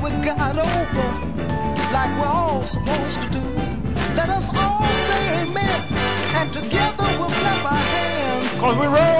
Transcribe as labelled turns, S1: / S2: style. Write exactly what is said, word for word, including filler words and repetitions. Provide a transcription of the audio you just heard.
S1: we got over like we're all supposed to do. Let us all say amen, and together we'll clap our hands. 'Cause we roll